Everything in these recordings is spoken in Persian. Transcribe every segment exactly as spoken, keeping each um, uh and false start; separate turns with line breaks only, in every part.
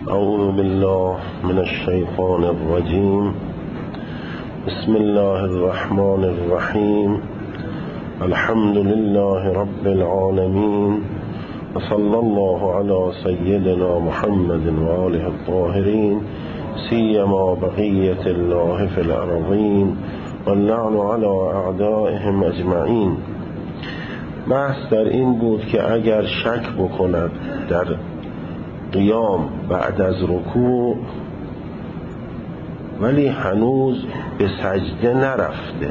اعوذ بالله من الشیطان الرجیم. بسم الله الرحمن الرحیم. الحمد لله رب العالمین و صلی الله علی سیدنا محمد و آله الطاهرین سیما بقیة الله فی الارضین و اللعن علی اعدائهم اجمعین. بحث در این بود که اگر شک بکند در قیام بعد از رکوع ولی هنوز به سجده نرفته،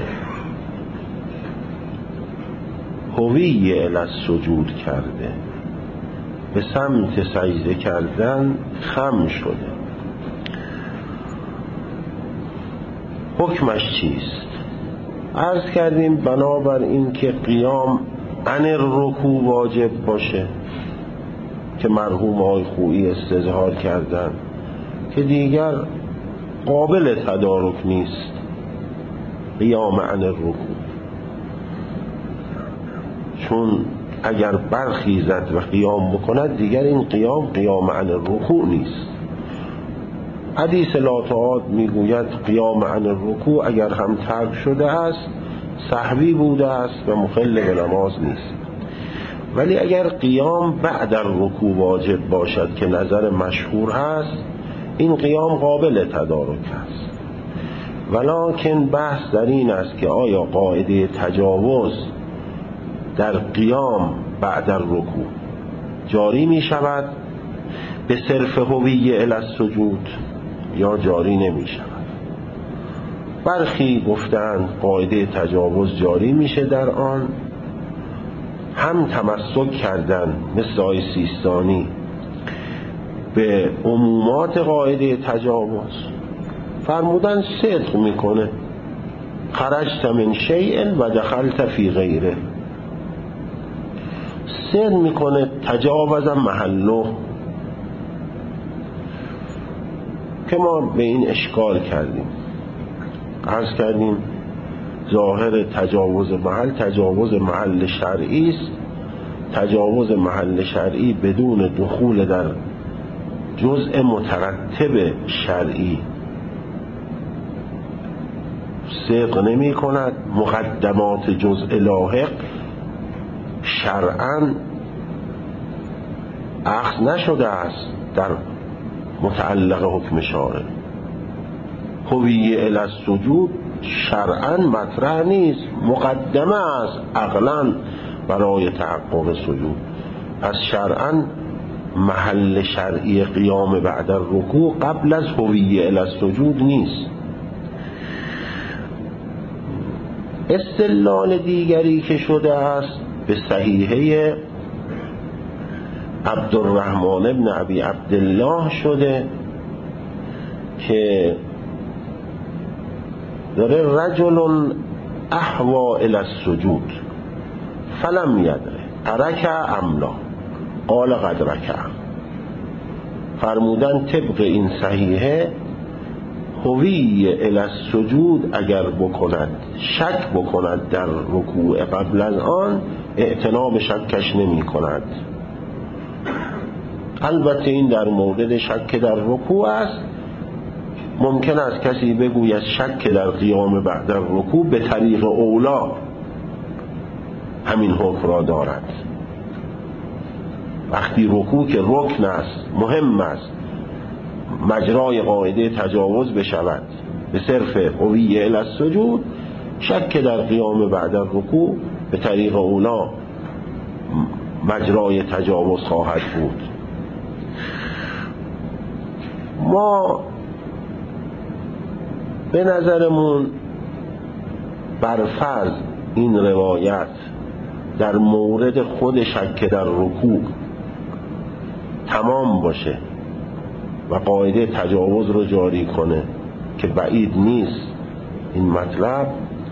هوی الی السجود کرده، به سمت سجده کردن خم شده، حکمش چیست؟ عرض کردیم بنابر این که قیام عن الرکوع واجب باشه که مرحوم آقای خویی استظهار کردن که دیگر قابل تدارک نیست قیام عن الرکوع، چون اگر برخیزد و قیام بکند دیگر این قیام قیام عن الرکوع نیست. حدیث لا تعاد میگوید قیام عن الرکوع اگر هم ترک شده است سهوی بوده است و مخل به نماز نیست، ولی اگر قیام بعد الرکوع واجب باشد که نظر مشهور هست این قیام قابل تدارک است. ولکن بحث در این است که آیا قاعده تجاوز در قیام بعد الرکوع جاری می شود به صرف هوی الی السجود یا جاری نمی شود؟ برخی گفتند قاعده تجاوز جاری میشه در آن، هم تمسک کردن مثل آقای سیستانی به عمومات قاعده تجاوز، فرمودن صدق میکنه خرجت من شیء و دخلت فی غیره، صدق میکنه تجاوز محله، که ما به این اشکال کردیم. عرض کردیم ظاهر تجاوز محل تجاوز محل شرعی است. تجاوز محل شرعی بدون دخول در جزء مترتب شرعی صدق نمی کند. مقدمات جزء لاحق شرعاً اخذ نشده است در متعلق حکم شارع. هوی الی السجود شرعاً مطرح نیست، مقدمه است عقلاً برای تحقق سجود. از شرعاً محل شرعی قیام بعد الرکوع قبل از هوی الی السجود نیست. استدلال دیگری که شده است به صحیحه عبدالرحمن ابن ابی عبدالله شده که داره رجل احوا الی السجود فلم یدره ترک ام لا قال قد رکع. فرمودن طبق این صحیحه هوی الی السجود اگر بکند شک بکند در رکوع قبل از آن اعتنا شکش نمی کند. البته این در مورد شک در رکوع است. ممکن است کسی بگوید شک در قیام بعد الرکوع به طریق اولا همین حکم را دارد. وقتی رکوع که رکن است مهم است مجرای قاعده تجاوز بشود به صرف هوی الی السجود، شک در قیام بعد الرکوع به طریق اولا مجرای تجاوز خواهد بود. ما به نظرمون برفرض این روایت در مورد خود شک در رکوع تمام باشه و قاعده تجاوز رو جاری کنه که بعید نیست این مطلب،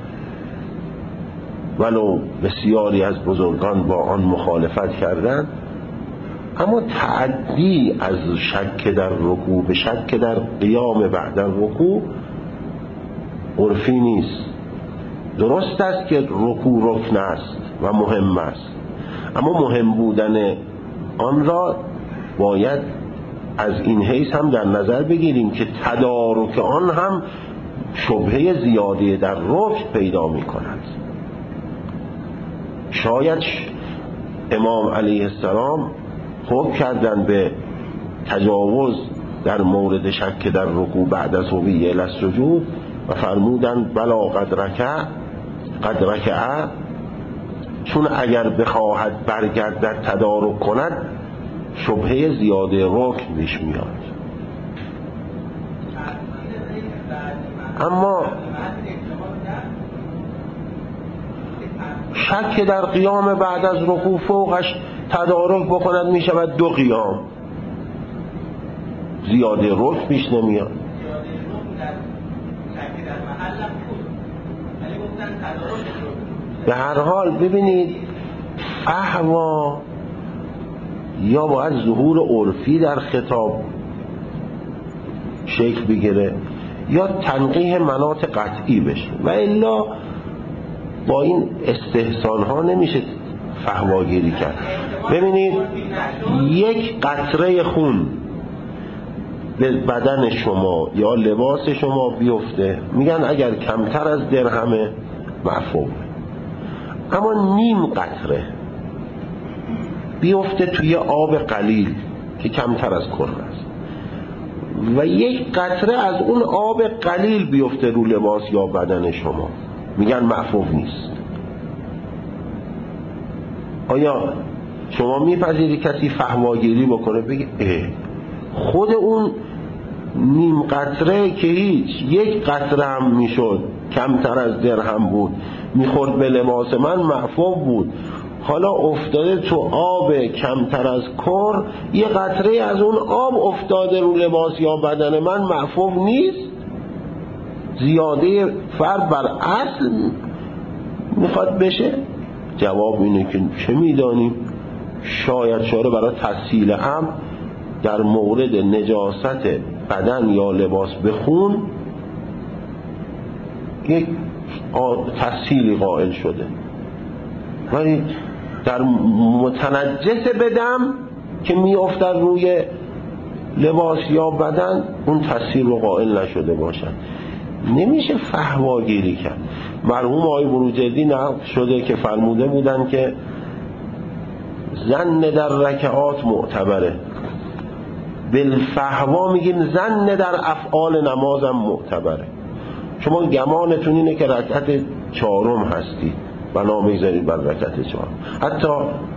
ولو بسیاری از بزرگان با آن مخالفت کردند، اما تعدی از شک در رکوع به شک در قیام بعد الرکوع عرفی نیست. درست است که رکوع رکن است و مهم است، اما مهم بودن آن را باید از این حیث هم در نظر بگیریم که تدارک آن هم شبهه زیاده در رکن پیدا می کند. شاید امام علیه السلام حکم کردن به تجاوز در مورد شک در رکوع بعد از هوی الی السجود و فرمودن بلا قد رکع قد رکع، چون اگر بخواهد برگردد تدارک کند شبهه زیاده رکن پیش میاد. اما شک در قیام بعد از رکوع فوقش تدارک بکند می شود دو قیام، زیاده رکن پیش نمیاد. به هر حال ببینید فهوا یا باید ظهور عرفی در خطاب شکل بگیره یا تنقیح مناط قطعی بشه، و الا با این استحسان ها نمیشه فهواگیری کرد. ببینید یک قطره خون به بدن شما یا لباس شما بیفته میگن اگر کمتر از درهمه مفهوم، اما نیم قطره بیفته توی آب قلیل که کمتر از کره است و یک قطره از اون آب قلیل بیفته رو لباس یا بدن شما میگن مفهوم نیست. آیا شما میپذیری کسی فهواگیری بکنه بگه اه خود اون نیم قطره که هیچ یک قطره هم میشد کمتر از درهم بود میخورد به لباس من مفهوم بود، حالا افتاده تو آب کمتر از کر یه قطره از اون آب افتاده رو لباس یا بدن من مفهوم نیست؟ زیاده فرد بر اصل میخواد بشه؟ جواب اینه که چه میدانیم، شاید شاره برای تسهیل امر در مورد نجاست بدن یا لباس به خون یک تسهیلی قائل شده، ولی در متنجس بدم که میافتد روی لباس یا بدن اون تسهیل رو قائل نشده باشد. نمیشه فهواگیری کرد. مرحوم آقای بروجردی نقل شده که فرموده بودن که ظن در رکعات معتبره، بالفهوا میگیم ظن در افعال نمازم معتبره. شما گمانتون اینه که رکعت چهارم هستی بنا میذارید بر رکعت چهارم. حتی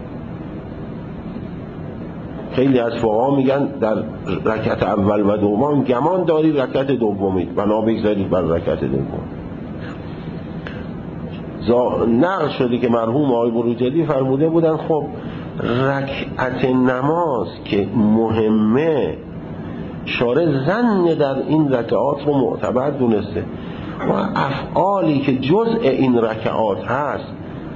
خیلی از فقها میگن در رکعت اول و دوم گمان داری رکعت دومی بنا بگذارید بر رکعت دوم. نقل شده که مرحوم آقای بروجردی فرموده بودن خب رکعت نماز که مهمه شارع ظن در این رکعات رو معتبر دونسته و افعالی که جزء این رکعات هست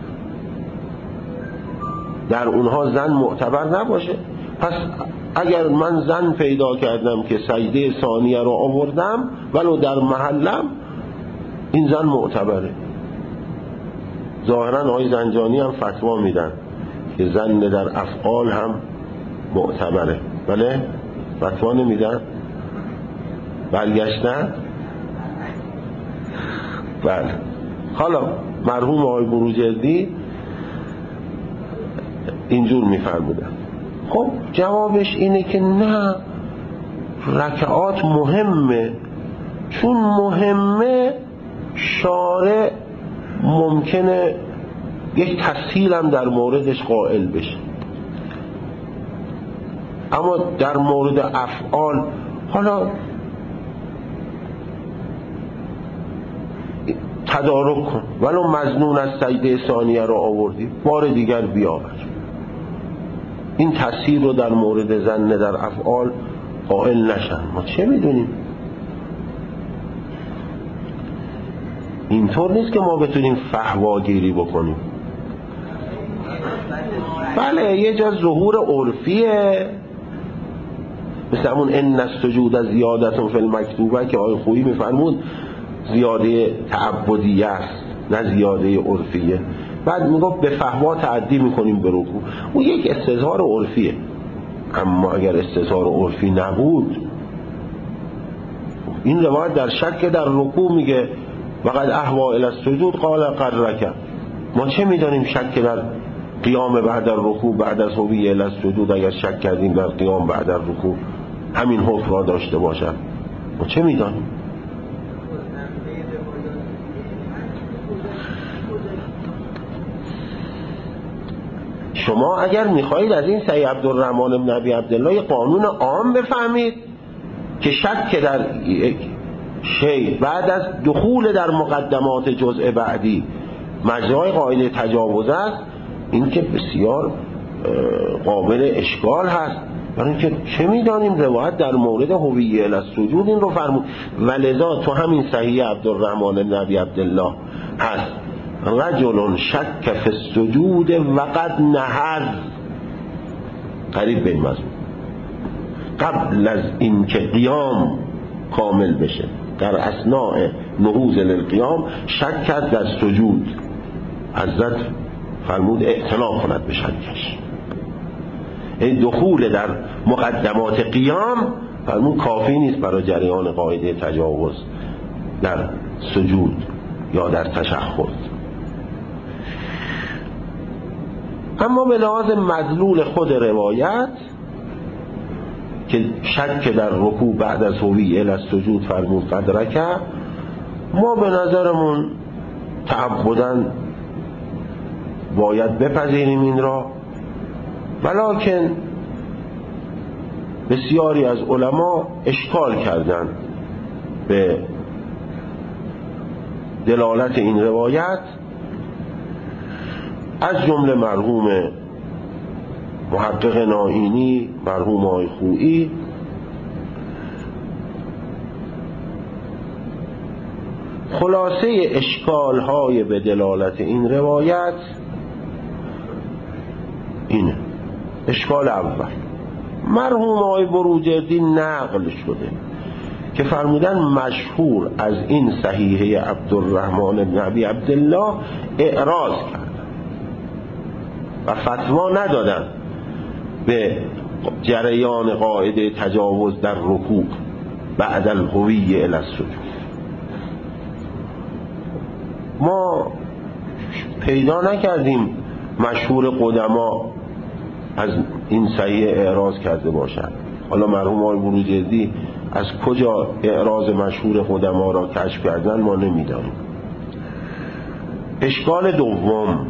در اونها ظن معتبر نباشه. پس اگر من ظن پیدا کردم که سجده ثانیه رو آوردم ولو در محلم این ظن معتبره. ظاهرا آقای زنجانی هم فتوا میدن که ظن در افعال هم معتبره. بله فتوا نمیدن؟ برگشتن؟ بله. حالا مرحوم آقای بروجردی اینجور میفرمودن. خب جوابش اینه که نه، رکعات مهمه، چون مهمه شارع ممکنه یک تسهیل هم در موردش قائل بشه، اما در مورد افعال حالا تدارک کن، ولو مظنون از سجده ثانیه رو آوردی بار دیگر بیاور. این تسهیل رو در مورد ظن در افعال قائل نشن. ما چه میدونیم؟ اینطور نیست که ما بتونیم فهواگیری بکنیم. بله یه جا ظهور عرفیه، مثل همون ان السجود زیادتون فی المکتوبه که آقای خویی میفرمود زیاده تعبدیه است نه زیاده عرفیه. بعد میگفت به فهوا تعدی میکنیم به رکوع، اون یک استظهار عرفیه. اما اگر استتار عرفی نبود، این روایت در شک در رکوع میگه وقد اهوا الی السجود قال قد رکع. ما چه میدانیم شک در قیام بعد الرکوع بعد از هوی الی السجود اگر شک کردیم در قیام بعد الرکوع همین حکم را داشته باشد؟ ما چه میدانیم؟ شما اگر میخواهید از این صحیح عبدالرحمن بن ابی عبدالله قانون عام بفهمید که شک در شی بعد از دخول در مقدمات جزء بعدی مجرای قاعده تجاوز است، این که بسیار قابل اشکال هست. برای اینکه چه میدانیم روایت در مورد هویه الی السجود این رو فرمود، ولذا تو همین صحیح عبدالرحمن بن ابی عبدالله هست رجل شک فی السجود وقد نهض، قریب به این مضمون، قبل از اینکه قیام کامل بشه در اثناء نهوض للقیام شک کرد در سجود، حضرت فرمود اعتنا کند به شکش. این دخول در مقدمات قیام فرمود کافی نیست برای جریان قاعده تجاوز در سجود یا در تشهد. اما به لحاظ مدلول خود روایت که شک در رکوع بعد از هوی الی السجود فرمود قد رکع، ما به نظرمون تعبداً باید بپذیریم این را، ولکن بسیاری از علما اشکال کردند به دلالت این روایت، از جمله مرحوم محقق نائینی، مرحوم آقای خویی. خلاصه اشکال های به دلالت این روایت اینه. اشکال اول، مرحوم آقای بروجردی نقل شده که فرمودن مشهور از این صحیحه عبدالرحمن بن ابی عبدالله اعراض کرد و فتوا ندادن به جریان قاعده تجاوز در رکوع بعد الهویه الی السجود. ما پیدا نکردیم مشهور قدما از این صحیح اعراض کرده باشند. حالا مرحوم آقای بروجردی از کجا اعراض مشهور قدما را کشف کردن ما نمیدانیم. اشکال دوم،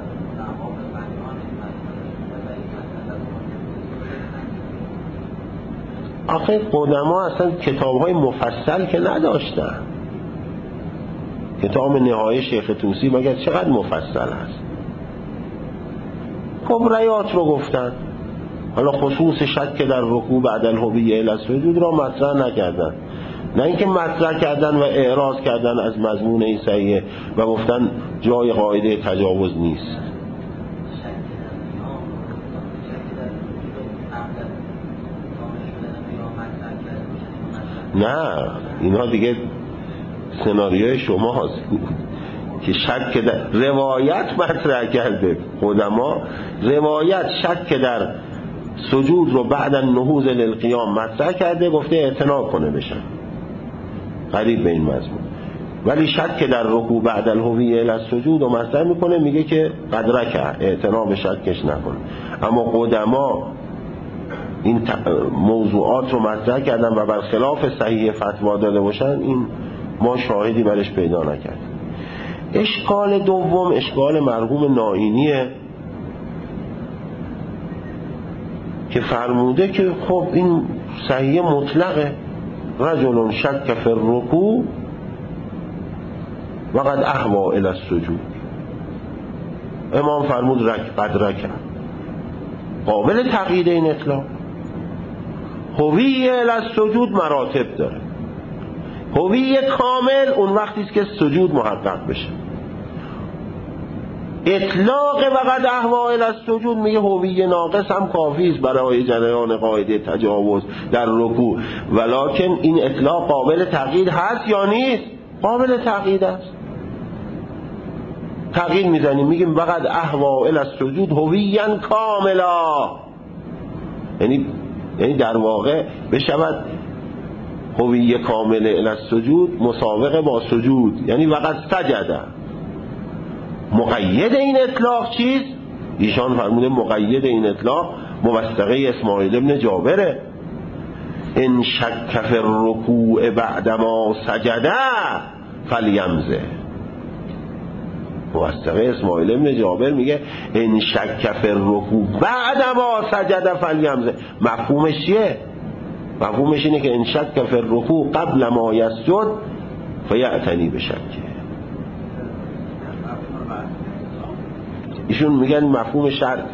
آخه قدما اصلا کتاب‌های مفصل که نداشتن. کتاب نهایه شیخ طوسی مگر چقدر مفصل است؟ کبریات رو گفتن، حالا خصوص شک در رکوع بعد الهویه الی السجود را مطرح نکردن، نه اینکه مطرح کردن و اعراض کردن از مضمون این صحیحه و گفتن جای قاعده تجاوز نیست. نه، اینها دیگه سناریوی شما هست که شک در روایت مطرح کرده قدما، روایت شک در سجود رو بعد النهوض للقیام مطرح کرده، گفته اعتنا کنه بشن، قریب به این مضمون. ولی شک در رکوع بعد الهویه الی السجود رو مطرح میکنه، میگه که قد رکع، اعتنا به شکش نکنه. اما قدما این موضوعات رو مطرح کردن و برخلاف صحیح فتوا داده باشن، این ما شاهدی برش پیدا نکردیم. اشکال دوم اشکال مرحوم نائینیه که فرموده که خب این صحیح مطلقه، رجل شک فی الرکوع و قد اهوا الی السجود. امام فرمود رک قد رکع، قابل تقیید این اطلاق. هویه الی السجود مراتب داره. هویه کامل اون وقتی است که سجود محقق بشه. اطلاق وقد اهوا الی السجود میگه هویه ناقص هم کافی است برای جریان قاعده تجاوز در رکوع، ولکن این اطلاق قابل تقیید هست یا نیست؟ قابل تقیید است. تقیید میزنیم میگیم وقد اهوا الی السجود هویاً کاملا، یعنی یعنی در واقع بشود هویه کامل الی السجود مسابقه با سجود، یعنی وقت سجده. مقید این اطلاق چیست؟ ایشان فرموده مقید این اطلاق موثقه اسماعیل ابن جابره. ان شک فی الرکوع بعدما سجده فلیمزه. موثقه اسماعیل ابن جابر میگه ان شک فی الرکوع بعدما سجده فلیمزه. مفهومش چیه؟ مفهومش اینه که ان شک فی الرکوع قبل ما یسجد فیعتنی بشکه. ایشون میگن مفهوم شرط.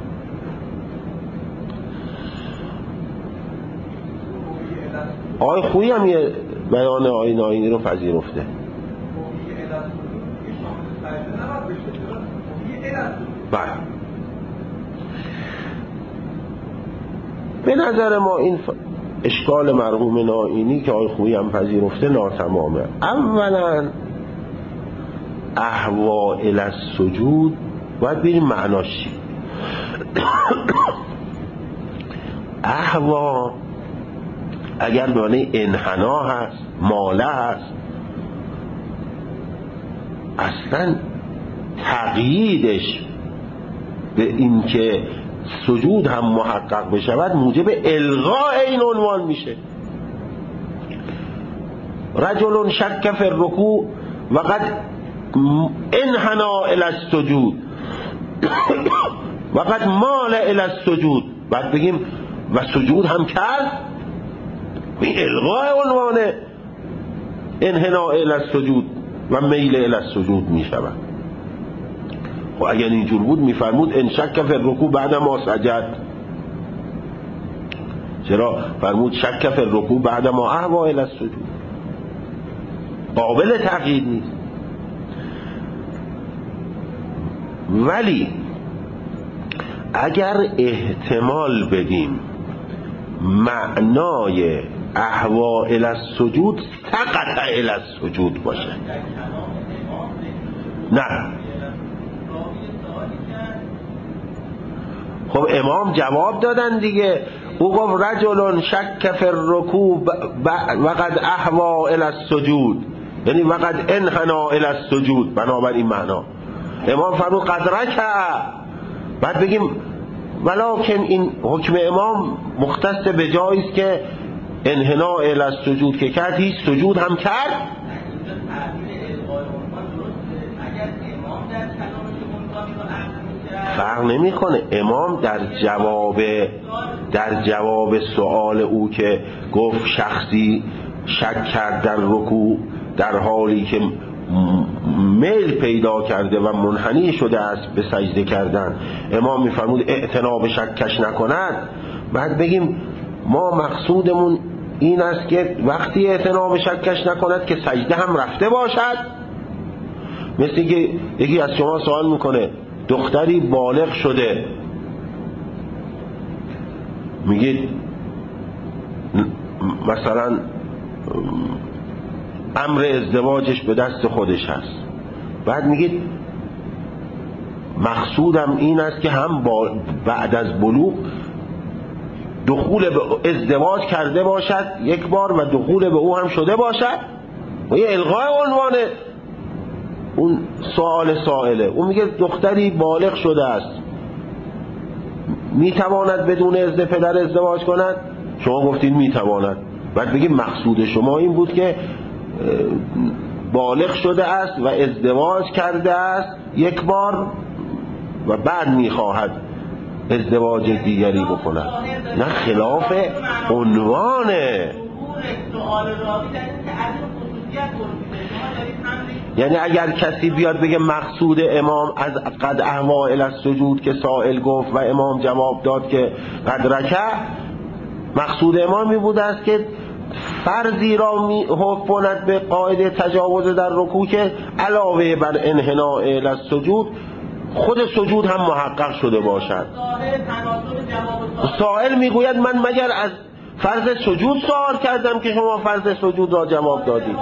آقای خویی هم یه بیان آقای ناینی رو پذیرفته. بله به نظر ما این اشکال مرحوم ناینی که آقای خویی هم پذیرفته ناتمامه. اولا اهوا الی السجود باید بریم معناش چی. اهوا اگر معنی انحنا هست، ماله هست، اصلا تقییدش به این که سجود هم محقق بشود موجب الغاء این عنوان میشه. رجل شک فی الرکوع و قد انحنا الی السجود و قد مال الی السجود، بعد بگیم و سجود هم کرد، این الغاء عنوان انحنا الی السجود و میل الی السجود می شود. و اگر اینجور بود میفرمود ان شک فی الرکوع بعد ما سجد. چرا فرمود شک فی الرکوع بعد ما اهوا الی السجود؟ قابل تقیید نیست. ولی اگر احتمال بدیم معنای اهوا الی السجود سقط الی السجود باشه، نه خب امام جواب دادن دیگه. او گفت رجل شک فی الرکوع و قد اهوا الی السجود، یعنی و قد انحنا الی السجود. بنابراین معنا امام فرمود قد رکع. بعد بگیم ولکن این حکم امام مختص به جایی است که انحنا الی السجود که کرد، هیچ سجود هم کرد. فرق نمیکنه. امام در جواب در جواب سوال او که گفت شخصی شک کرد در رکوع در حالی که میل پیدا کرده و منحنی شده است به سجده کردن، امام میفرمود اعتنا به شکش نکند. بعد بگیم ما مقصودمون این است که وقتی اعتنا به شکش نکند که سجده هم رفته باشد. مثل که یکی از شما سوال میکنه دختری بالغ شده، میگید مثلا امر ازدواجش به دست خودش هست، بعد میگید مقصودم این است که هم بعد از بلوغ دخول به ازدواج کرده باشد یک بار و دخول به او هم شده باشد. و یه الغای عنوانه اون سوال سائله. اون میگه دختری بالغ شده است، میتواند بدون اذن پدر ازدواج کند؟ شما گفتید میتواند. بعد بگیم مقصود شما این بود که بالغ شده است و ازدواج کرده است یک بار و بعد میخواهد ازدواج دیگری بکند. نه، خلاف عنوانه. یعنی اگر کسی بیاد بگه مقصود امام از قد اهوا الی السجود که سائل گفت و امام جواب داد که قد رکع، مقصود امام می بود است که فرضی را می حکم کند به قاعده تجاوز در رکوع که علاوه بر انحناء الی السجود خود سجود هم محقق شده باشد. سائل میگوید من مگر از فرض سجود سوال کردم که شما فرض سجود را جواب دادید؟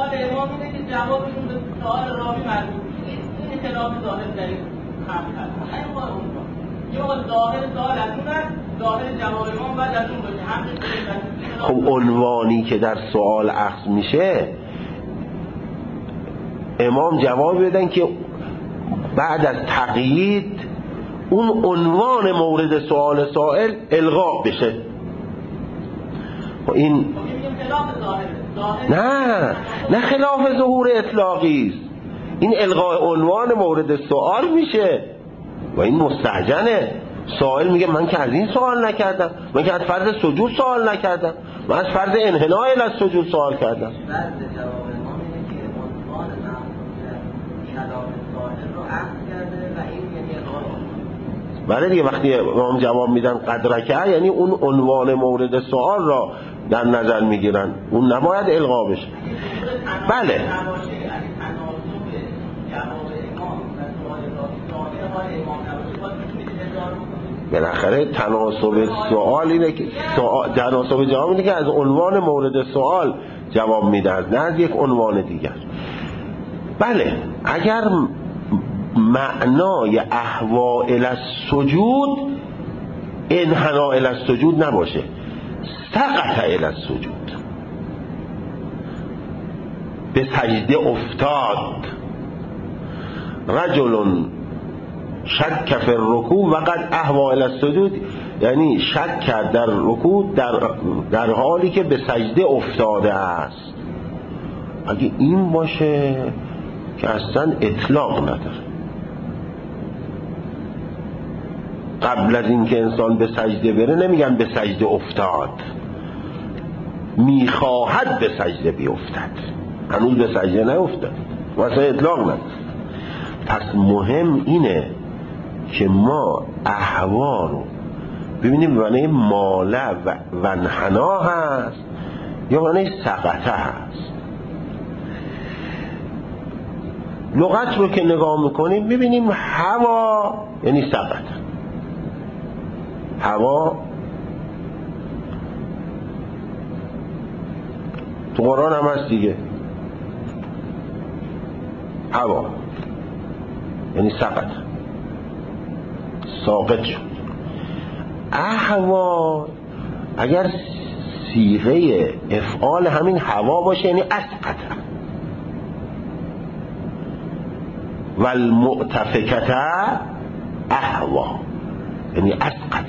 خب عنوانی که در سوال اخذ میشه امام جواب بدن که بعد از تقیید اون عنوان مورد سوال سائل الغا بشه. این نه نه خلاف ظهور اطلاقی است، این الغاء عنوان مورد سوال میشه و این مستهجنه. سائل میگه من که از این سوال نکردم، من که از فرض سجود سوال نکردم، من از فرض انحناء الی السجود سوال کردم. بله دیگه، وقتی امام جواب میدن قدرکه یعنی اون عنوان مورد سوال را در نظر میگیرن، اون نباید الغا بشه. بله بالاخره تناسب سوال اینه که تناسب جواب اینه که از عنوان مورد سوال جواب میدهد، نه از یک عنوان دیگر. بله اگر معنای احوا الی السجود انحناء الی السجود نباشه، سقط الی السجود، به سجده افتاد، رجل شک فی الرکوع و قد احوا الی السجود، یعنی شک کرد در رکوع در, در حالی که به سجده افتاده است. اگه این باشه که اصلا اطلاق نداره، قبل از اینکه انسان به سجده بره نمیگن به سجده افتاد، میخواهد به سجده بیفتد، هنوز به سجده نیفتد، واسه اطلاق نداره. پس مهم اینه که ما احوا رو ببینیم معنی ماله و انحنا هست یا معنی سقطه هست. لغت رو که نگاه میکنیم ببینیم هوا یعنی سقط، هوا تو قرآن هم هست دیگه، هوا یعنی سقط، ساقط شد. احوا اگر صیغه افعال همین هوا باشه یعنی اسقط، و المؤتفکت احوا یعنی اسقط.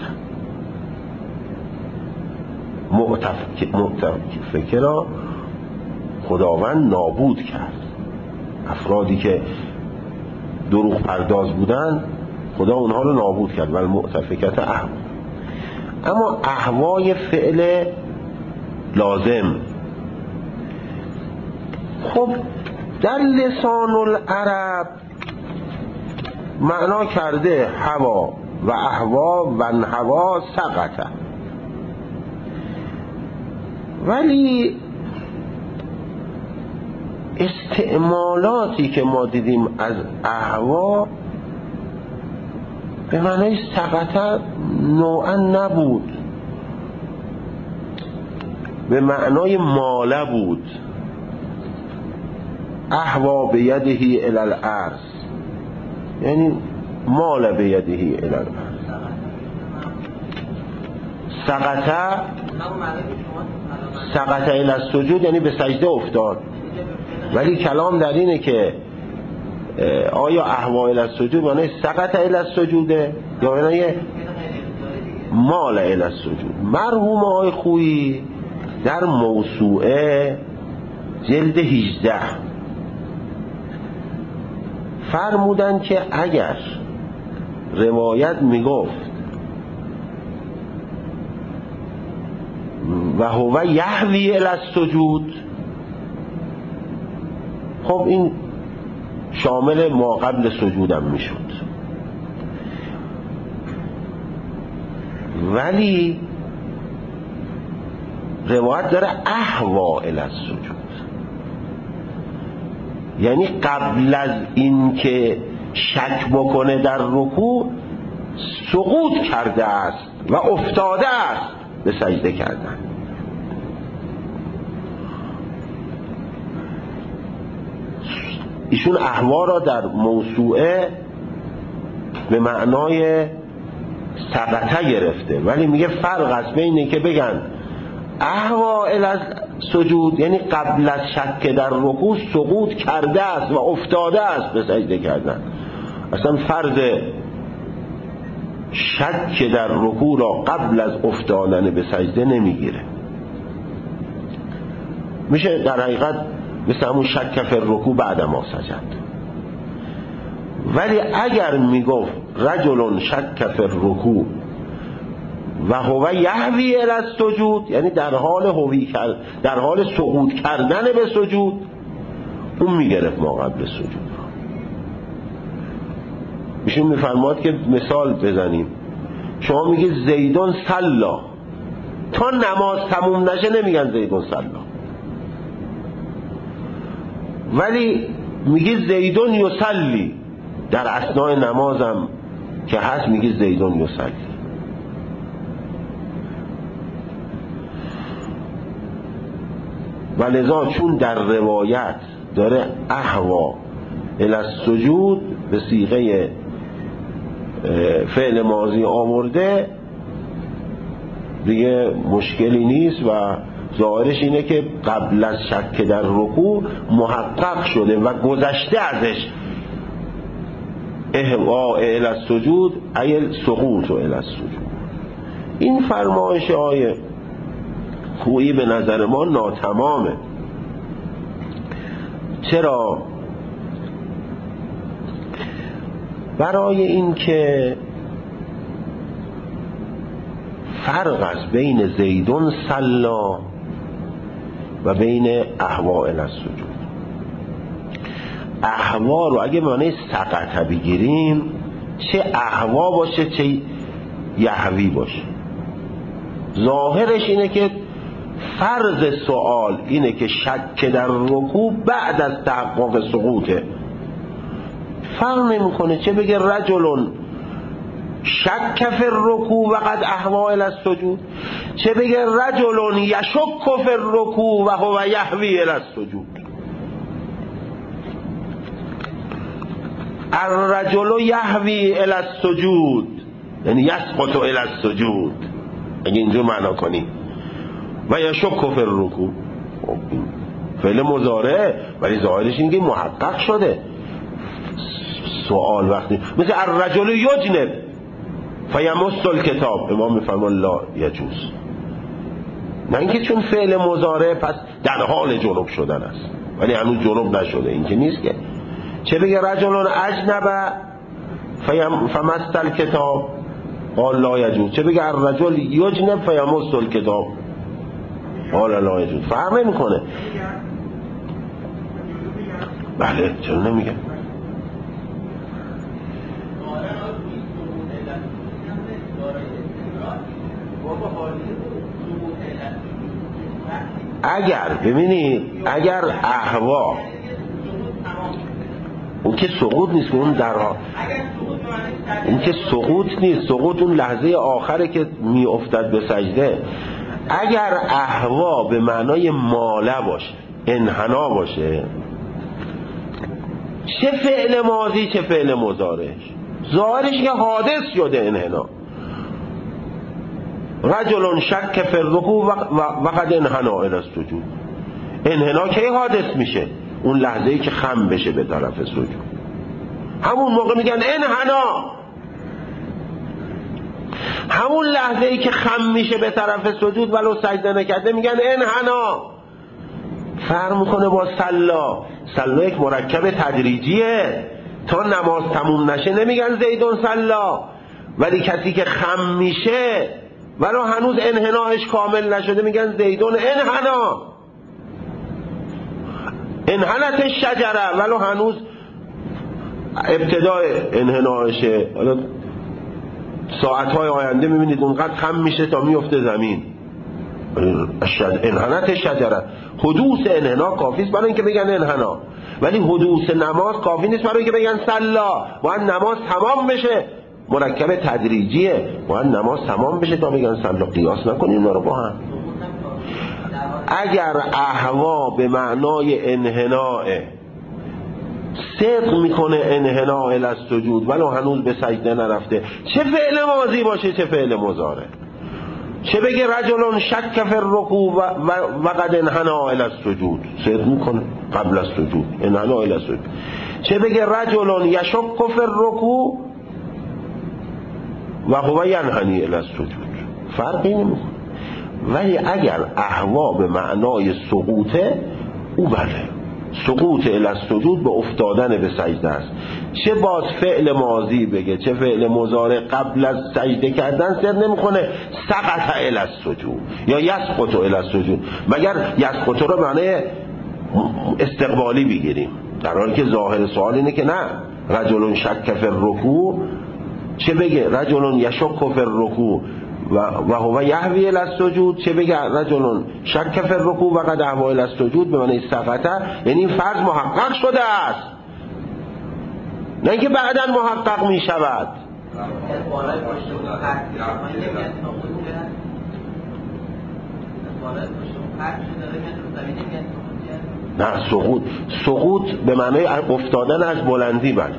مؤتفکه را خداوند نابود کرد، افرادی که دروغ پرداز بودن خدا اونها رو نابود کرد. و المؤتفکت احوا، اما احوای فعل لازم. خب در لسان العرب معنا کرده هوا و احوا و انحوا سقطه، ولی استعمالاتی که ما دیدیم از احوا به معنای سقطه نوعا نبود، به معنای ماله بود. احوا بیدهی الی الارض یعنی مال بیدهی الی الارض. سقطه سقطه الی السجود یعنی به سجده افتاد، ولی کلام در اینه که آیا احوا الی السجود معنی سقطه الی السجوده یا معنی مال الی السجود. مرحوم آقای خویی در موسوعه جلد هجده فرمودن که اگر روایت میگفت و هو یحوی الی السجود، خب این شامل ما قبل سجودم میشد، ولی روایت داره احوا الی السجود، یعنی قبل از این که شک بکنه در رکوع سقوط کرده است و افتاده است به سجده کردن. ایشون احوا را در موسوعه به معنای سقطه گرفته، ولی میگه فرق است بین که بگن اهوا الی سجود یعنی قبل از شک در رکوع سقوط کرده است و افتاده است به سجده کردن. اصلا فرض شک در رکوع را قبل از افتادن به سجده نمیگیره. میشه در حقیقت مثل همون شک فی الرکوع بعد ما سجد. ولی اگر میگفت رجل شک فی الرکوع و هو یهوی الی السجود یعنی در حال هوی کرد، در حال سقوط کردن به سجود، اون میگرفت ما قبل سجود. میشه میفرماد که مثال بزنیم، شما میگی زیدون صلا، تا نماز تموم نشه نمیگن زیدون صلا، ولی میگی زیدون یصلی، در اثناء نمازم که هست میگی زیدون یصلی. و لذا چون در روایت داره اهوا الی السجود به صیغه فعل ماضی آورده دیگه مشکلی نیست و ظاهرش اینه که قبل از شک در رکوع محقق شده و گذشته ازش اهوا الی السجود ای سقوط الی السجود. این فرمایش آیه خویی به نظر ما ناتمامه. چرا؟ برای این که فرق است بین زیدون صلا و بین اهوا الی السجود. اهوا رو اگه معنی سقطه بگیریم، چه اهوا باشه چه یهوی باشه، ظاهرش اینه که فرض سوال اینه که شک در رکوع بعد از تحقق سقوطه. فرق نمیکنه چه بگه رجل شک فی الرکوع و قد اهوا الی السجود، چه بگه رجل یشک فی الرکوع و هو یهوی الی السجود. الرجل یهوی الی السجود یعنی یسقط الی السجود، اگه اینجور معنا کنی، و یشک فی الرکوع فعل مضارع ولی ظاهرش اینه که محقق شده. سوال وقتی مثل الرجل یجنب فیمس الکتاب، امام میفرمان لا یجوز، نه اینکه چون فعل مضارع پس در حال جنوب شدن است ولی هنوز جنوب نشده، این که نیست که. چه بگه رجل اجنب فمس الکتاب قال لا یجوز، چه بگه الرجل یجنب فیمس الکتاب قال لا یجوز، فرق نمیکنه. بله چرا نمیگه؟ اگر ببینید اگر اهوا اون که سقوط نیست، اون در اون که سقوط نیست، سقوط اون لحظه آخره که می افتد به سجده. اگر اهوا به معنای ماله باشه، انحنا باشه، چه فعل ماضی چه فعل مضارعش ظاهرش که حادث شده انحنا. رجل شک فی الرکوع و قد انحنا الی السجود، انحنا کی حادث میشه؟ اون لحظه‌ای که خم بشه به طرف سجود، همون موقع میگن انحنا. همون لحظه‌ای که خم میشه به طرف سجود ولو سجده نکرده میگن انحنا. فرق میکنه با صلا. صلا یک مرکب تدریجیه، تا نماز تموم نشه نمیگن زیدون صلا، ولی کسی که خم میشه ولو هنوز انحناش کامل نشده میگن زیدون انحنا. انحنت شجره ولو هنوز ابتدای انحناشه، حالا ساعتهای آینده میبینید اونقدر خم میشه تا میفته زمین. انحنت شجره، حدوث انحنا کافی است برای اینکه بگن انحنا، ولی حدوث نماز کافی نیست برای اینکه بگن صلا. باید نماز تمام بشه، مرکب تدریجیه، باید نماز تمام بشه تا بگن صلا. قیاس نکنیم اینا رو با هم. اگر اهوا به معنای انحناء صدق میکنه انحناء الی السجود ولو هنوز به سجده نرفته، چه فعل ماضی باشه چه فعل مضارع، چه بگه رجل شک فی الرکوع و قد انحناء الی السجود، صدق میکنه قبل السجود انحناء الی السجود، چه بگه رجل یشک فی الرکوع و هو ینحنی الی السجود، فرقی نمیکنه. ولی اگر اهوا به معنای سقوطه، او بله سقوط الی السجود به افتادن به سجده است، چه باز فعل ماضی بگه چه فعل مضارع قبل از سجده کردن صدق نمیکنه سقط الی السجود یا یسقط الی السجود، مگر یسقط رو معنی استقبالی بگیریم، در حالی که ظاهر سوال اینه که نه، رجل شک فی الرکوع، چه بگه رجل یشک فی الرکوع و هو یهوی الی السجود، چه بگه رجل شک فی الرکوع و قد اهوی الی السجود به معنی سقطه، یعنی این فرض محقق شده است، نه اینکه بعداً محقق می شود. نه سقوط، سقوط به معنی افتادن از بلندی بله،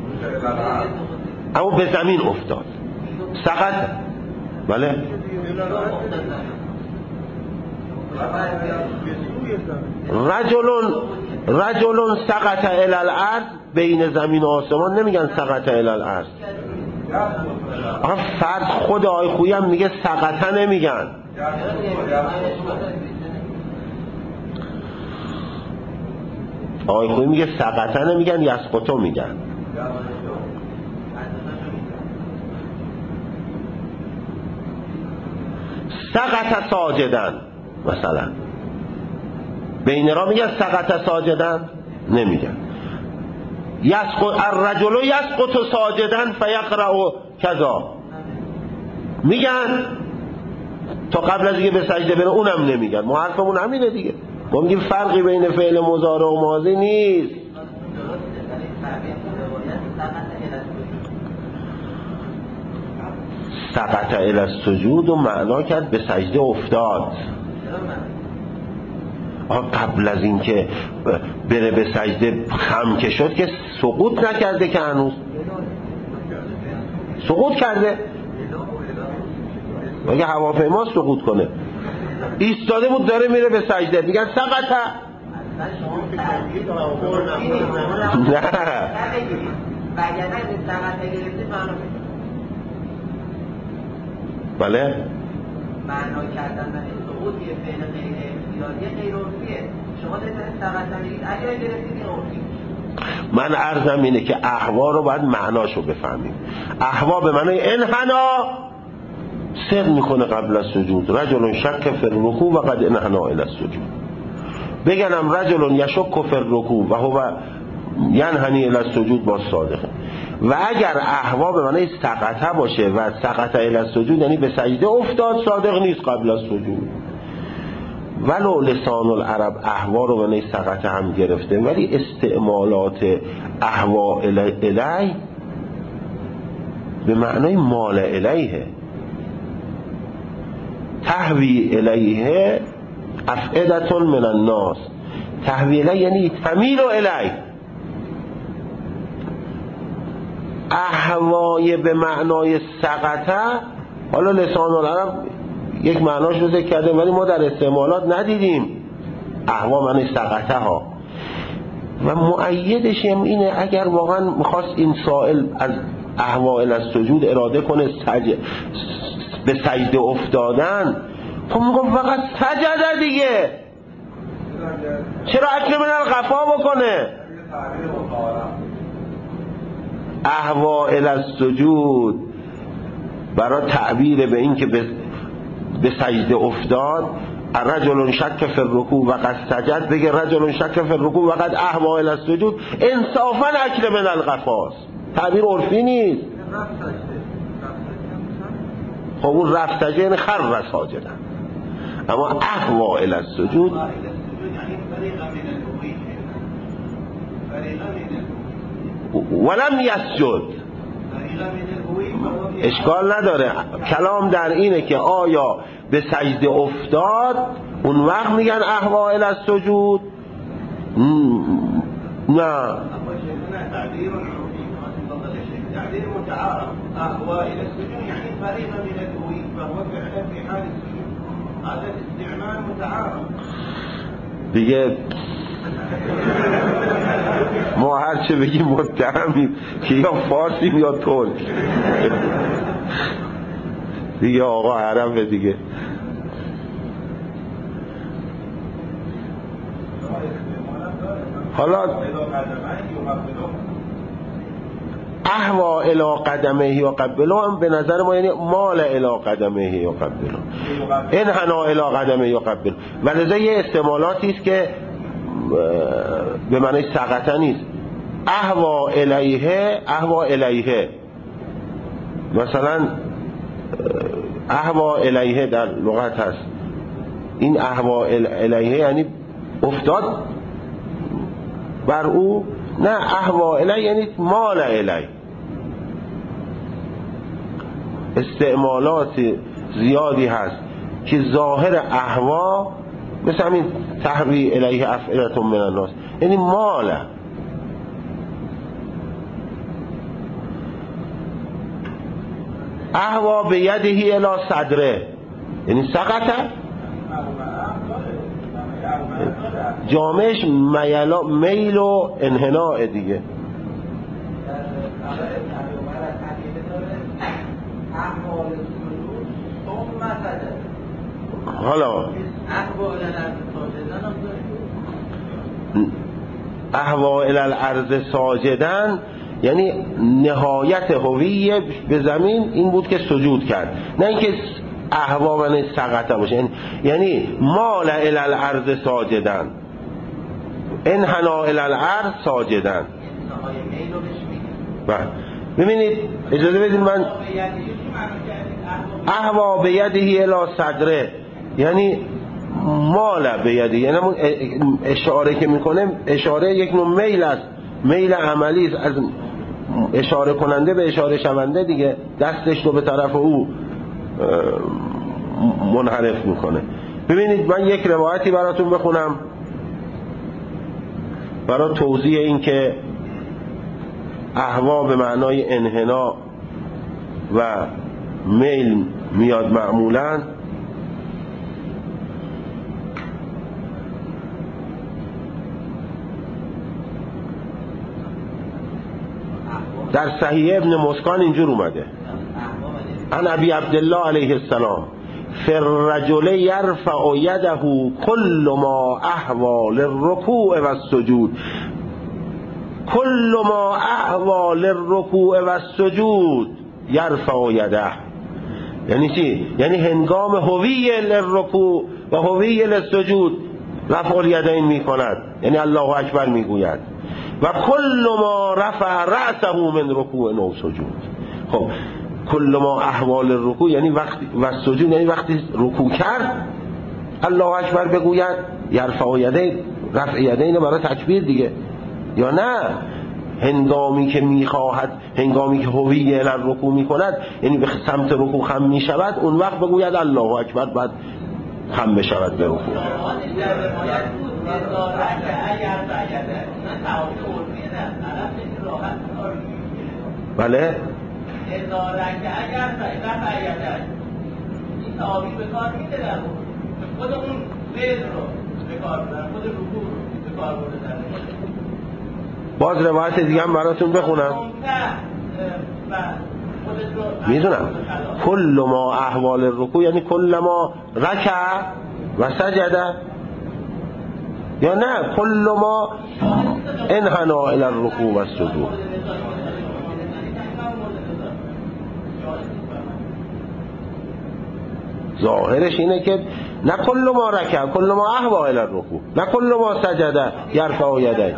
اما به زمین افتاد، سقط بله. رجلون رجلون سقط الی الارض، بین زمین و آسمان نمیگن سقط الی الارض، آقا فرض خود آی خویی هم میگه سقطه نمیگن. آی خویی میگه سقطه نمیگن یسقطو میگن. سقط ساجدن مثلا، بین را میگن سقط ساجدن نمیگن. یسقط الرجل یسقط ساجدن فیقرأ کذا میگن، تا قبل از اینکه به سجده بره اونم نمیگن. ما حرفمون همینه دیگه، ما میگیم فرقی بین فعل مضارع و ماضی نیست. سقط الی السجود و معنا کرد به سجده افتاد. قبل از اینکه بره به سجده خم که شد که سقوط نکرده، که هنوز سقوط کرده. اگه هواپیما سقوط کنه، ایستاده بود داره میره به سجده، میگن سقط. نه بله
معنا کردن در سقوط یه فعل غیر اختیاری غیر عرفیه، شما دارید سقط نگید اگر گرفتید عرفی.
من عرضم اینه که احوا رو باید معناشو بفهمیم. احوا به معنی انحنا، صدق میکنه قبل از سجود، رجل شک فی الرکوع و قد انحنا الی السجود. بگنم رجل یشک فی الرکوع و هو ینحنی الی السجود با صادقه. و اگر احوا به معنی سقطه باشه و سقط الی السجود یعنی به سجده افتاد، صادق نیست قبل از سجود. ولو لسان العرب احوا رو به معنی سقطه هم گرفته، ولی استعمالات احوا الی به معنی مال الیه، تهوی الیه افئدة من الناس، تهوی الیه یعنی تمیل الیه. احوای به معنای سقطه، حالا لسان العرب یک معناش رو ذکر کرده ولی ما در استعمالات ندیدیم احوا معنی سقطه ها. و مؤیدش هم اینه اگر واقعا میخواست این سائل از احوا الی السجود اراده کنه سج... به سجده افتادن، خب میگم فقط سجده دیگه، چرا اکل من القفا بکنه؟ احوا الی السجود برای تعبیر به این که به, به سجده افتاد، رجل شک فی الرکوع و قد سجد، بگه رجل شک فی الرکوع و قد احوا الی السجود، انصافا اکل من القفاست، تعبیر عرفی نیست. خب اون رفت سجده یعنی خر ساجدن، اما احوا الی السجود ولم یسجد اشکال نداره. کلام در اینه که آیا به سجده افتاد، اون وقت میگن احوا الی السجود، نه
تعبير تعبير متعارف أهوى إلى السجود يعني قريبا من الهوي فهو فعلا في حال السجود هذا الاستعمال متعارف
دیگه ما هر چه بگیم متهمیم که یا فارسیم یا ترک دیگه آقا عربه دیگه. حالا احوا الی قدمه و قبلو هم به نظر ما یعنی مال الی قدمه و قبلو، این حنا الی قدمه و قبلو، و لذا یه استعمالاتی است که به معنی سقطه نیست. احوا الیه، احوا الیه، مثلا احوا الیه در لغت هست، این احوا الیه یعنی افتاد بر او، نه احوا الیه یعنی مال الیه. استعمالات زیادی هست که ظاهر احوا مثل همین تحوی الیه افئدة من الناس یعنی مال. احوا بیده الی صدره یعنی سقطه، جامعش میل و انحناء دیگه. حالا احوا الی الارض ساجدن یعنی نهایت هویه به زمین این بود که سجود کرد، نه اینکه احوا من سقطه باشه، یعنی مال الی الارض ساجدن، انحنا الی الارض ساجدن. ببینید اجازه بدید من احوا بیده الی صدره یعنی مال بیده، یعنی همون اشاره که میکنه اشاره یک نوع میل است، میل عملی است، از اشاره کننده به اشاره شونده دیگه، دستش رو به طرف او منحرف میکنه. ببینید من یک روایتی براتون بخونم برای توضیح این که احوا به معنای انحنا و میل میاد معمولا. در صحیح ابن مسکان اینجور اومده عن ابی عبدالله علیه السلام فالرجل یرفع یده کل ما احوا للرکوع و السجود، کل ما احوا للرکوع و السجود یرفع یده یعنی چی؟ یعنی هنگام هوی للرکوع و هوی للسجود رفع الیدین می کند، یعنی الله اکبر می گوید. و کل ما رفع رأسه من رکوع و سجود. خب کل ما احوال رکوع یعنی وقتی و سجود یعنی وقتی رکوع کرد الله اکبر بگوید، یرفع یدین، رفع یدین برای تکبیر دیگه، یا نه هنگامی که میخواهد، هنگامی که هوی الی رکوع میکند یعنی به سمت رکوع خم میشود، اون وقت بگوید الله اکبر، بعد خم بشود به رکوع. بله
هزار رکعه اگر رفع یدین این تعابیر به کار میده، در خود اون فعل رو به کار بردن، خود رکوع رو به کار بردن.
باز روایت دیگه هم براتون بخونم. میدونم کل ما احوال رکوع یعنی کل ما رکع و سجده، یا نه کل ما انحنا الی الرکوع و السجود. ظاهرش اینه که نه کل ما رکع، کل ما احوا الی الرکوع، نه کل ما سجده یرفع یدین.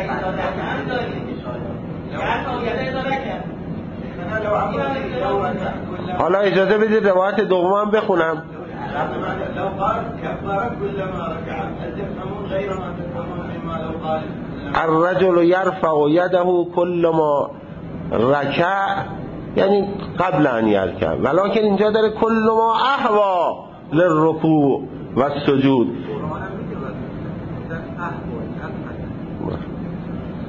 حالا اجازه بدید روایت دومم بخونم.
لو قال كفر كل ما ركع هل تفهمون غير ما تفهمون مما لو قال
الرجل يرفع يده كل ما ركع یعنی قبل ان یرکع، ولکن اینجا داره کل ما احوا للرکوع و السجود.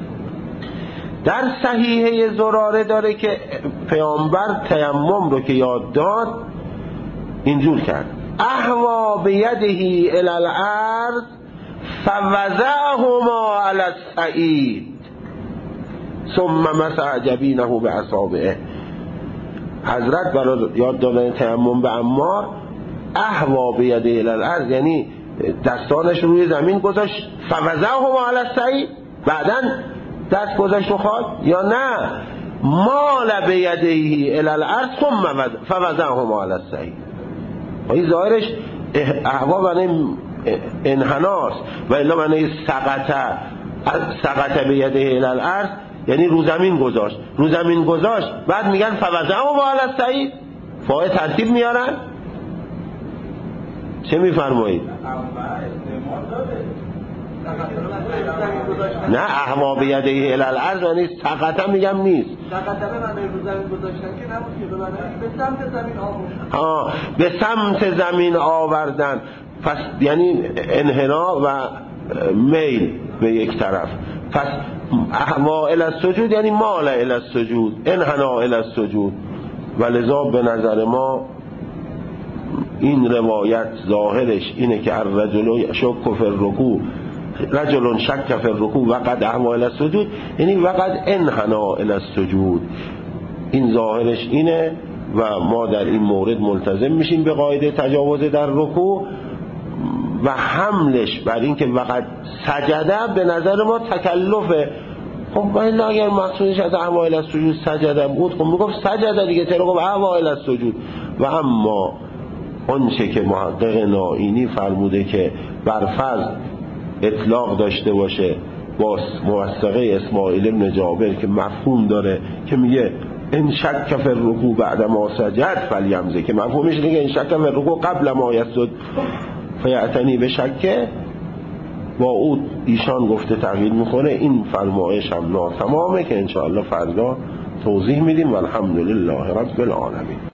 در صحیحه زراره داره که پیامبر تیمم رو که یاد داد اینجور کرد: احوا بیدهی الی الارض فوضعهما علی الصعید ثم مسح جبینه باصابعه. حضرت برای یاد دادن تیمم به عمار احوا بیده الی الارض یعنی دستانش روی زمین گذاشت، فوضعهما علی الصعید، بعدن دست گذاشت رو خاک، یا نه مال بیدهی الی الارض ثم فوضعهما علی الصعید. این ظاهرش احوا برای انحناست و الا معنی سقط سقط بیده الی الارض یعنی رو زمین گذاشت، رو زمین گذاشت بعد میگن فوضعهما علی الصعید. فاعل ترتیب میارن. چه میفرمایید؟ نه احوا بیده الی الارض یعنی سقط میگم نیست،
سقط به معنی رو زمین گذاشتن که نبود که به معنی به سمت زمین آوردن.
ها به سمت زمین آوردن، پس یعنی انحنا و میل به یک طرف. پس احوا الی السجود یعنی مال الی السجود، انحنا الی السجود. ولذا به نظر ما این روایت ظاهرش اینه که الرجل شک فی الرکوع، رجل شک فی الرکوع وقد احوا الی السجود یعنی وقد انحنا الی السجود. این ظاهرش اینه و ما در این مورد ملتزم میشیم به قاعده تجاوز در رکوع و حملش بر این که وقد سجده به نظر ما تکلفه. خب ولی اگر مقصودش از احوا الی السجود سجده بود خب میگفت سجده دیگه، چرا گفت احوا الی السجود؟ و اما آنچه که محقق نائینی فرموده که بر فرض اطلاق داشته باشه با موثقه اسماعیل بن جابر که مفهوم داره که میگه ان شک فی الرکوع بعد ما سجد فلیمزه، که مفهومش اینه که ان شک فی الرکوع قبل ما یسجد فیعتنی به شک، با او ایشان گفته تغییر میکنه. این فرمایش هم ناتمامه که انشاءالله فردا توضیح میدیم. والحمدلله رب العالمین.